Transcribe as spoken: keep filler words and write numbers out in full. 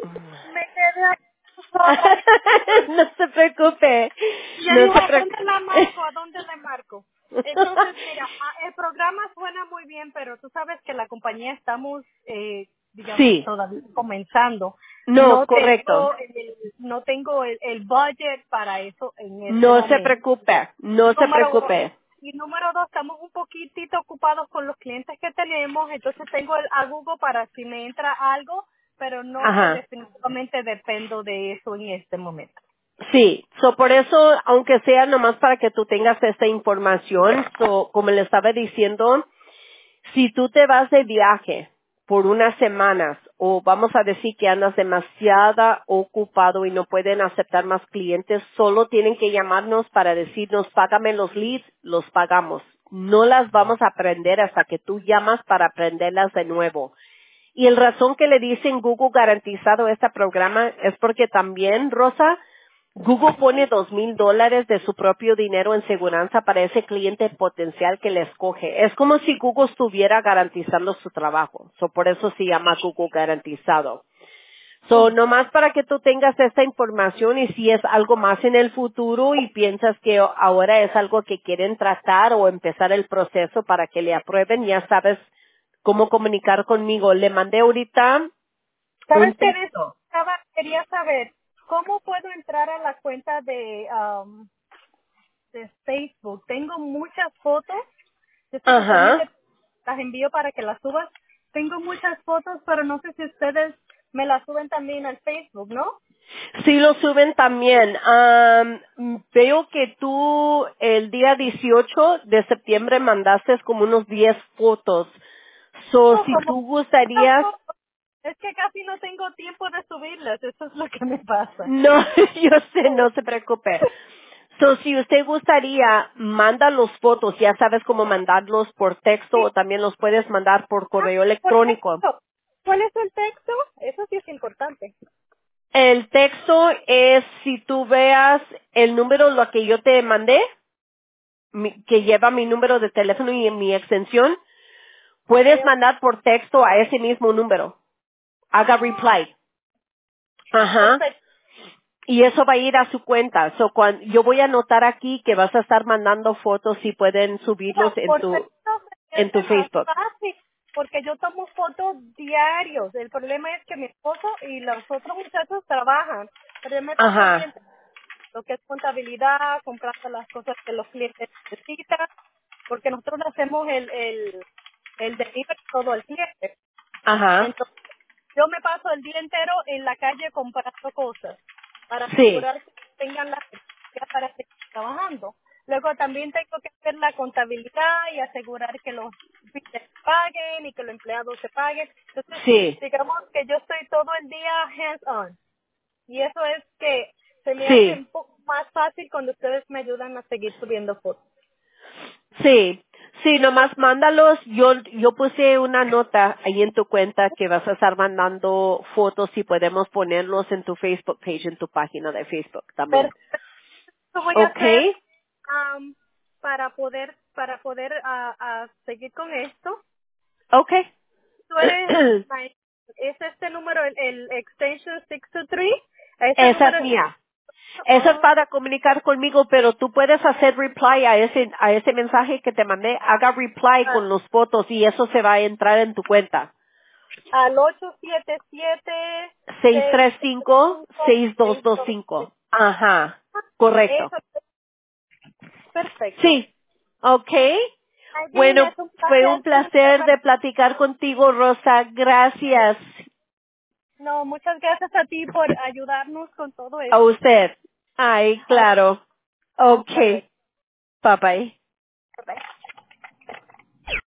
Me quedé aquí sola. No se preocupe. Y yo No digo, se ¿a dónde la preocupe. marco? ¿A dónde le marco? Entonces, mira, ah, el programa suena muy bien, pero tú sabes que la compañía estamos, eh, digamos, Sí. todavía comenzando. No, No correcto. tengo el, no tengo el, el budget para eso en este No se momento. preocupe. No se Número uno. preocupe. Y número dos, estamos un poquitito ocupados con los clientes que tenemos, entonces tengo el a Google para si me entra algo, pero no que Ajá. definitivamente dependo de eso en este momento. Sí, so por eso, aunque sea nomás para que tú tengas esta información, so, como le estaba diciendo, si tú te vas de viaje por unas semanas o vamos a decir que andas demasiado ocupado y no pueden aceptar más clientes, solo tienen que llamarnos para decirnos, págame los leads, los pagamos. No las vamos a aprender hasta que tú llamas para aprenderlas de nuevo. Y el razón que le dicen Google garantizado a este programa es porque también, Rosa, Google pone dos mil dólares de su propio dinero en seguranza para ese cliente potencial que le escoge. Es como si Google estuviera garantizando su trabajo. So, por eso se llama Google garantizado. So, nomás para que tú tengas esta información y si es algo más en el futuro y piensas que ahora es algo que quieren tratar o empezar el proceso para que le aprueben, ya sabes cómo comunicar conmigo. Le mandé ahorita un ¿Sabes qué texto. necesitaba? Quería saber cómo puedo entrar a la cuenta de, um, de Facebook. Tengo muchas fotos. Yo sé que Ajá. usualmente las envío para que las subas. Tengo muchas fotos, pero no sé si ustedes me las suben también al Facebook, ¿no? Sí lo suben también. Am, veo que tú el día dieciocho de septiembre mandaste como unos diez fotos. So, No, si como tú gustarías, es que casi no tengo tiempo de subirlas. Eso es lo que me pasa. no, yo sé, no se preocupe. So, si usted gustaría, manda los fotos, ya sabes cómo mandarlos por texto o Sí. también los puedes mandar por Ah, correo por electrónico. texto. ¿Cuál es el texto? Eso sí es importante. El texto es si tú veas el número, lo que yo te mandé, mi- que lleva mi número de teléfono y mi extensión, Ok, puedes ok. mandar por texto a ese mismo número. Haga Ah, reply. Ajá. perfecto. Y eso va a ir a su cuenta. So, cuando, yo voy a anotar aquí que vas a estar mandando fotos y pueden subirlos Mira, en por tu, texto me en tu hace más Facebook. fácil, porque yo tomo fotos diarios. El problema es que mi esposo y los otros muchachos trabajan, pero yo me paso el Ajá. día lo que es contabilidad, comprando las cosas que los clientes necesitan, porque nosotros le hacemos el, el, el delivery todo el cliente. Ajá. Entonces, yo me paso el día entero en la calle comprando cosas para Sí. asegurar que tengan la certificado para seguir trabajando. Luego también tengo que hacer la contabilidad y asegurar que los biles se paguen y que los empleados se paguen. Entonces, Sí. digamos que yo estoy todo el día hands-on. Y eso es que se me hace Sí. un poco más fácil cuando ustedes me ayudan a seguir subiendo fotos. Sí, sí, nomás mándalos. Yo, yo puse una nota ahí en tu cuenta que vas a estar mandando fotos y podemos ponerlos en tu Facebook page, en tu página de Facebook también. Perfecto. Eso voy a hacer Okay, am, para poder para poder ah, ah, seguir con esto. okay. Tú eres, my- es este número, el, el extension seis dos tres, ese Esa número es es, mía. Eso es oh, para comunicar conmigo, pero tú puedes hacer reply a ese, a ese mensaje que te mandé. Haga reply ah, con los fotos y eso se va a entrar en tu cuenta. al ocho siete siete, Seis seis tres tres cinco cinco, seis dos seis dos dos tres. cinco. Ajá, correcto. Eso es perfecto. Sí, ok. Aileen, Bueno, es un fue un placer placer siempre. de platicar contigo, Rosa. Gracias No, muchas gracias a ti por ayudarnos con todo a esto. usted. Ay, Ah, claro. Ok, hasta luego. bye bye.